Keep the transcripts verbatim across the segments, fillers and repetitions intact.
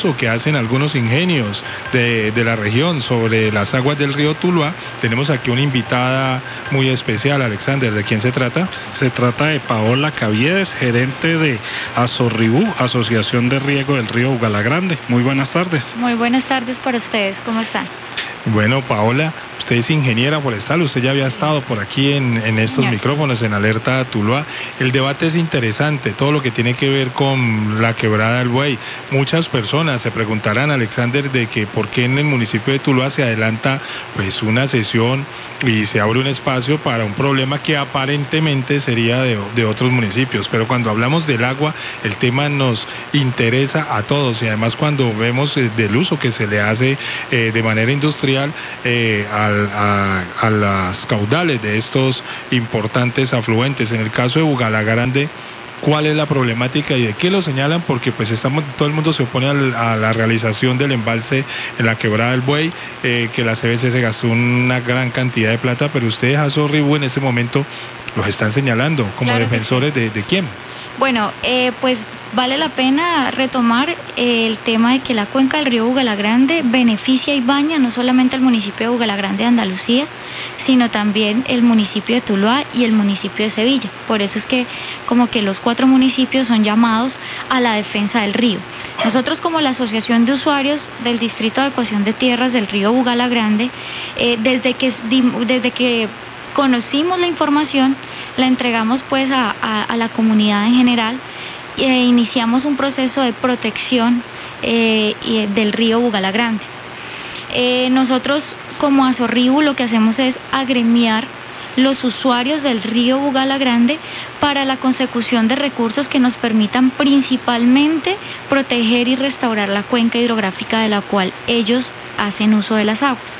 que hacen algunos ingenios de, de la región sobre las aguas del río Tuluá. Tenemos aquí una invitada muy especial. Alexander, ¿de quién se trata? Se trata de Paola Caviedes, gerente de Asorribú, Asociación de Riego del Río Ugalagrande. Muy buenas tardes. Muy buenas tardes para ustedes, ¿cómo están? Bueno, Paola, usted es ingeniera forestal, usted ya había estado por aquí en, en estos Señor. micrófonos en Alerta Tuluá. El debate es interesante, todo lo que tiene que ver con la quebrada del Buey. Muchas personas se preguntarán, Alexander, de que por qué en el municipio de Tuluá se adelanta pues una sesión y se abre un espacio para un problema que aparentemente sería de, de otros municipios, pero cuando hablamos del agua, el tema nos interesa a todos, y además cuando vemos eh, del uso que se le hace eh, de manera industrial eh, al, a, a las caudales de estos importantes afluentes. En el caso de Ugalagrande, ¿cuál es la problemática y de qué lo señalan? Porque pues estamos, todo el mundo se opone al, a la realización del embalse en la quebrada del Buey, eh, que la C B C se gastó una gran cantidad de plata, pero ustedes a Asorribú en este momento los están señalando como claro defensores sí. de, de quién. Bueno, eh, pues vale la pena retomar eh, el tema de que la cuenca del río Ugalagrande beneficia y baña no solamente al municipio de Ugalagrande de Andalucía, sino también el municipio de Tuluá y el municipio de Sevilla. Por eso es que como que los cuatro municipios son llamados a la defensa del río. Nosotros, como la Asociación de Usuarios del Distrito de Adecuación de Tierras del río Ugalagrande, eh, desde que desde que conocimos la información, la entregamos pues a, a, a la comunidad en general e iniciamos un proceso de protección eh, y, del río Ugalagrande. Eh, nosotros como Asorribú lo que hacemos es agremiar los usuarios del río Ugalagrande para la consecución de recursos que nos permitan principalmente proteger y restaurar la cuenca hidrográfica de la cual ellos hacen uso de las aguas.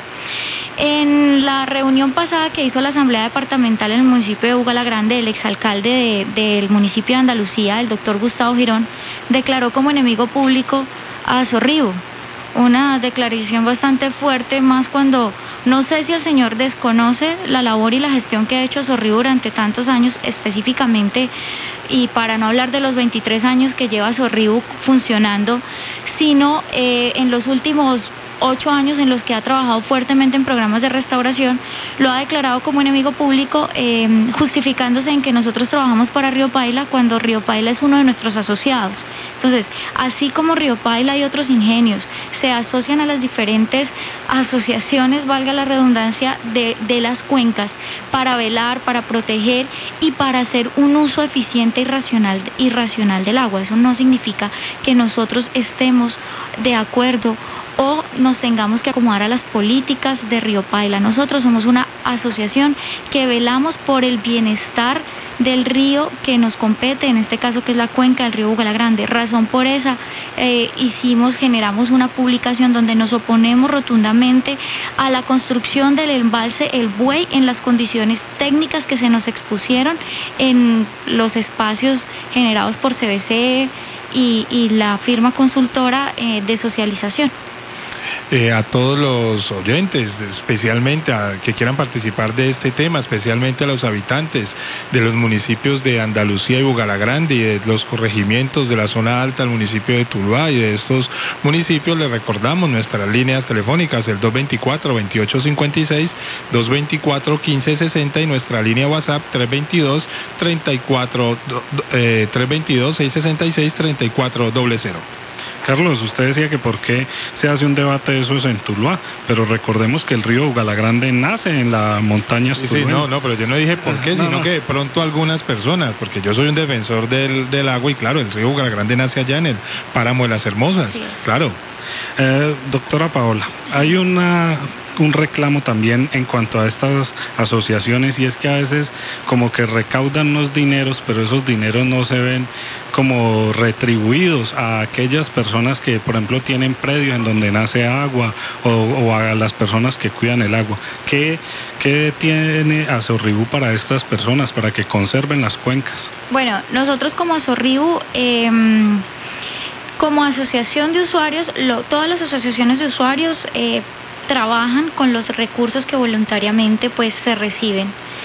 En la reunión pasada que hizo la Asamblea Departamental en el municipio de Ugalagrande, el exalcalde de, del municipio de Andalucía, el doctor Gustavo Girón, declaró como enemigo público a Asorribú. Una declaración bastante fuerte, más cuando no sé si el señor desconoce la labor y la gestión que ha hecho Asorribú durante tantos años, específicamente, y para no hablar de los veintitrés años que lleva Asorribú funcionando, sino eh, en los últimos ocho años en los que ha trabajado fuertemente en programas de restauración, lo ha declarado como enemigo público, eh, justificándose en que nosotros trabajamos para Río Paila cuando Río Paila es uno de nuestros asociados. Entonces, así como Río Paila y otros ingenios se asocian a las diferentes asociaciones, valga la redundancia, de, de las cuencas para velar, para proteger y para hacer un uso eficiente y racional, y racional del agua. Eso no significa que nosotros estemos de acuerdo o nos tengamos que acomodar a las políticas de Río Paila. Nosotros somos una asociación que velamos por el bienestar del río que nos compete, en este caso que es la cuenca del río Ugalagrande. Razón por esa eh, hicimos, generamos una publicación donde nos oponemos rotundamente a la construcción del embalse El Buey en las condiciones técnicas que se nos expusieron en los espacios generados por C B C y, y la firma consultora eh, de socialización. Eh, a todos los oyentes, especialmente a que quieran participar de este tema, especialmente a los habitantes de los municipios de Andalucía y Ugalagrande y de los corregimientos de la zona alta del municipio de Tuluá y de estos municipios, les recordamos nuestras líneas telefónicas, el dos veinticuatro, veintiocho cincuenta y seis, dos veinticuatro, quince sesenta y nuestra línea WhatsApp tres veintidós, treinta y cuatro, eh, tres veintidós, seiscientos sesenta y seis, treinta y cuatro cero. Carlos, usted decía que por qué se hace un debate de esos en Tuluá, pero recordemos que el río Ugalagrande nace en la montaña sí, sí, no, no, pero yo no dije por qué, no, sino no. que de pronto algunas personas, porque yo soy un defensor del, del agua y claro, el río Ugalagrande nace allá en el páramo de las Hermosas, sí. Claro. Eh, doctora Paola, hay una un reclamo también en cuanto a estas asociaciones, y es que a veces como que recaudan unos dineros, pero esos dineros no se ven como retribuidos a aquellas personas que, por ejemplo, tienen predios en donde nace agua, o, o a las personas que cuidan el agua. ¿Qué, qué tiene Asorribú para estas personas, para que conserven las cuencas? Bueno, nosotros como Asorribú, eh, como asociación de usuarios, lo, todas las asociaciones de usuarios eh, trabajan con los recursos que voluntariamente pues se reciben.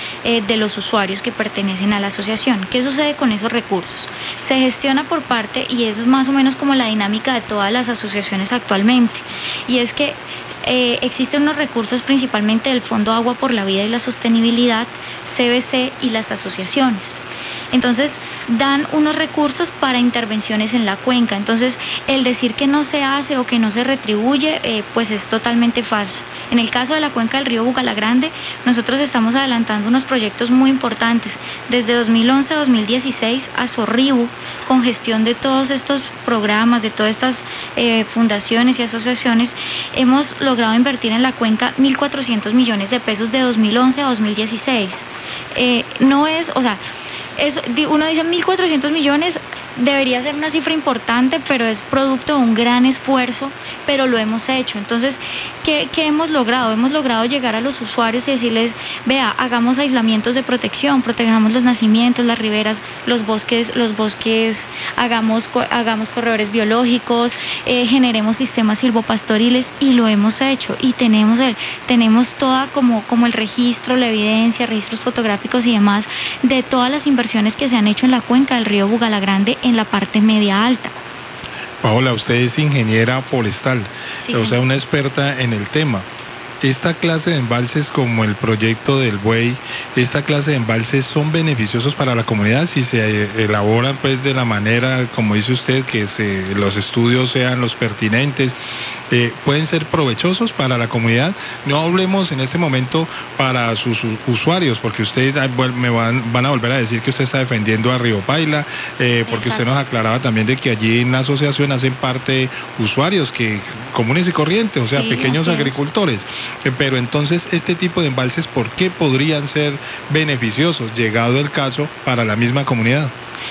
eh, de los usuarios que pertenecen a la asociación. ¿Qué sucede con esos recursos? Se gestiona por parte, y es más o menos como la dinámica de todas las asociaciones actualmente, y es que eh, existen unos recursos principalmente del Fondo Agua por la Vida y la Sostenibilidad, C B C y las asociaciones. Entonces, dan unos recursos para intervenciones en la cuenca. Entonces, el decir que no se hace o que no se retribuye, eh, pues es totalmente falso. En el caso de la cuenca del río Bugalagrande, nosotros estamos adelantando unos proyectos muy importantes. Desde dos mil once a dos mil dieciséis, Azorribu, con gestión de todos estos programas, de todas estas eh, fundaciones y asociaciones, hemos logrado invertir en la cuenca mil cuatrocientos millones de pesos de dos mil once a dos mil dieciséis. Eh, no es, o sea, Eso, uno dice mil cuatrocientos millones, debería ser una cifra importante, pero es producto de un gran esfuerzo, pero lo hemos hecho. Entonces, ¿qué, qué hemos logrado? Hemos logrado llegar a los usuarios y decirles, vea, hagamos aislamientos de protección, protejamos los nacimientos, las riberas, los bosques, los bosques, hagamos, hagamos corredores biológicos, eh, generemos sistemas silvopastoriles, y lo hemos hecho, y tenemos el, tenemos toda como, como el registro, la evidencia, registros fotográficos y demás, de todas las inversiones que se han hecho en la cuenca del río Bugalagrande en la parte media alta. Paola, usted es ingeniera forestal, Sí, o sea, una experta en el tema. Esta clase de embalses, como el proyecto del Buey, esta clase de embalses son beneficiosos para la comunidad si se elaboran pues de la manera, como dice usted, que se, los estudios sean los pertinentes. Eh, pueden ser provechosos para la comunidad. No hablemos en este momento para sus usuarios, porque ustedes me van, van a volver a decir que usted está defendiendo a Río Paila, eh, porque Exacto. Usted nos aclaraba también de que allí en la asociación hacen parte usuarios que comunes y corrientes, o sea, sí, pequeños agricultores. Eh, pero entonces, este tipo de embalses, ¿por qué podrían ser beneficiosos, llegado el caso, para la misma comunidad?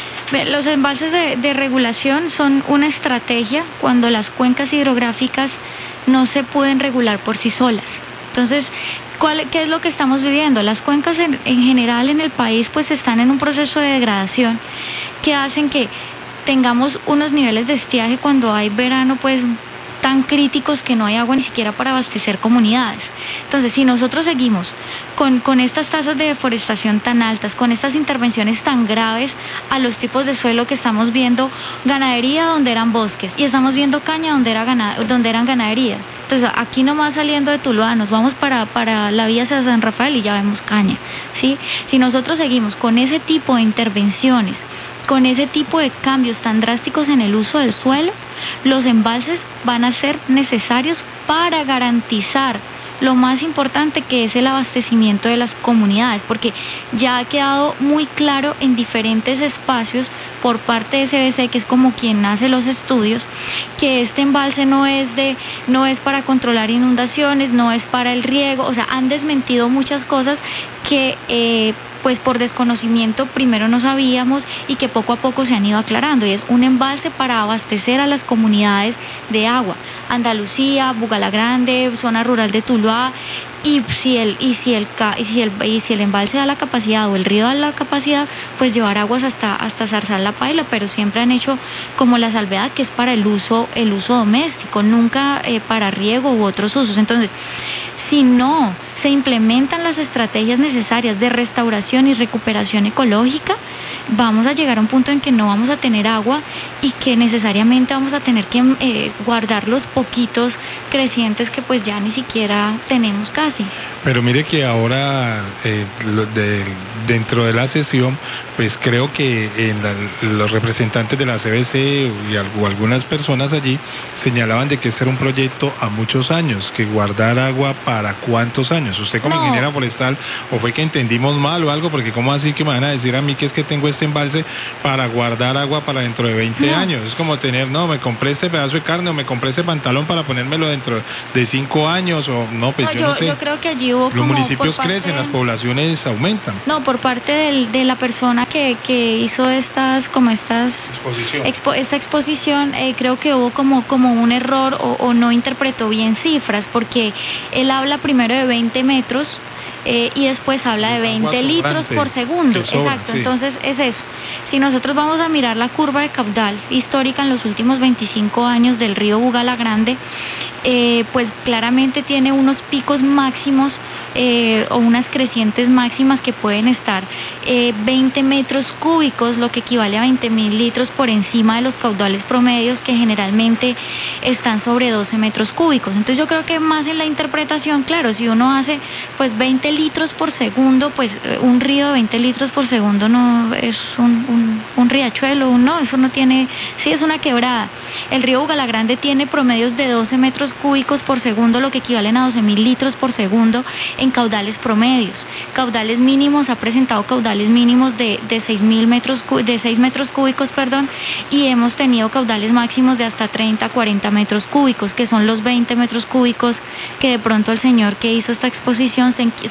Los embalses de, de regulación son una estrategia cuando las cuencas hidrográficas no se pueden regular por sí solas. Entonces, ¿cuál, ¿qué es lo que estamos viviendo? Las cuencas en, en general en el país pues están en un proceso de degradación que hacen que tengamos unos niveles de estiaje cuando hay verano pues tan críticos que no hay agua ni siquiera para abastecer comunidades. Entonces, si nosotros seguimos con, con estas tasas de deforestación tan altas, con estas intervenciones tan graves a los tipos de suelo que estamos viendo, ganadería donde eran bosques, y estamos viendo caña donde, era ganado, donde eran ganadería. Entonces, aquí nomás saliendo de Tuluá, nos vamos para, para la vía hacia San Rafael y ya vemos caña, ¿sí? Si nosotros seguimos con ese tipo de intervenciones, con ese tipo de cambios tan drásticos en el uso del suelo, los embalses van a ser necesarios para garantizar lo más importante, que es el abastecimiento de las comunidades, porque ya ha quedado muy claro en diferentes espacios por parte de C B C, que es como quien hace los estudios, que este embalse no es de, no es para controlar inundaciones, no es para el riego, o sea, han desmentido muchas cosas que eh, pues por desconocimiento primero no sabíamos y que poco a poco se han ido aclarando, y es un embalse para abastecer a las comunidades de agua. Andalucía, Bugalagrande, zona rural de Tuluá, y si el y si el y si el y si el embalse da la capacidad o el río da la capacidad, pues llevar aguas hasta hasta Zarzal La Paila, pero siempre han hecho como la salvedad que es para el uso el uso doméstico, nunca eh, para riego u otros usos. Entonces, si no se implementan las estrategias necesarias de restauración y recuperación ecológica, vamos a llegar a un punto en que no vamos a tener agua y que necesariamente vamos a tener que eh, guardar los poquitos crecientes que pues ya ni siquiera tenemos casi. Pero mire que ahora eh, de, dentro de la sesión, pues creo que en la, los representantes de la C B C y algo, algunas personas allí señalaban de que este era un proyecto a muchos años, que guardar agua para cuántos años. Usted como no. ingeniera forestal, o fue que entendimos mal o algo, porque cómo así que me van a decir a mí que es que tengo este embalse para guardar agua para dentro de veinte no. años. Es como tener, no, me compré este pedazo de carne o me compré ese pantalón para ponérmelo dentro de cinco años o no, pues no, yo, yo no sé. Yo creo que allí hubo Los como municipios crecen, de... las poblaciones aumentan. No, por parte del, de la persona que, que hizo estas, como estas... Exposición. Expo, esta exposición, eh, creo que hubo como, como un error o, o no interpretó bien cifras, porque él habla primero de veinte metros, Eh, y después habla de veinte litros por segundo. Exacto, sí. Entonces es eso. Si nosotros vamos a mirar la curva de caudal histórica en los últimos veinticinco años del río Bugalagrande, eh, pues claramente tiene unos picos máximos eh, o unas crecientes máximas que pueden estar eh, veinte metros cúbicos, lo que equivale a veinte mil litros por encima de los caudales promedios, que generalmente están sobre doce metros cúbicos. Entonces yo creo que más en la interpretación, claro, si uno hace pues veinte litros por segundo, pues un río de veinte litros por segundo no es un, un, un riachuelo, un, no, eso no tiene, sí es una quebrada. El río Bugalagrande tiene promedios de doce metros cúbicos por segundo, lo que equivalen a doce mil litros por segundo en caudales promedios. Caudales mínimos, ha presentado caudales mínimos de, de seis mil metros, de seis metros cúbicos, perdón, y hemos tenido caudales máximos de hasta treinta, cuarenta metros cúbicos, que son los veinte metros cúbicos que de pronto el señor que hizo esta exposición se,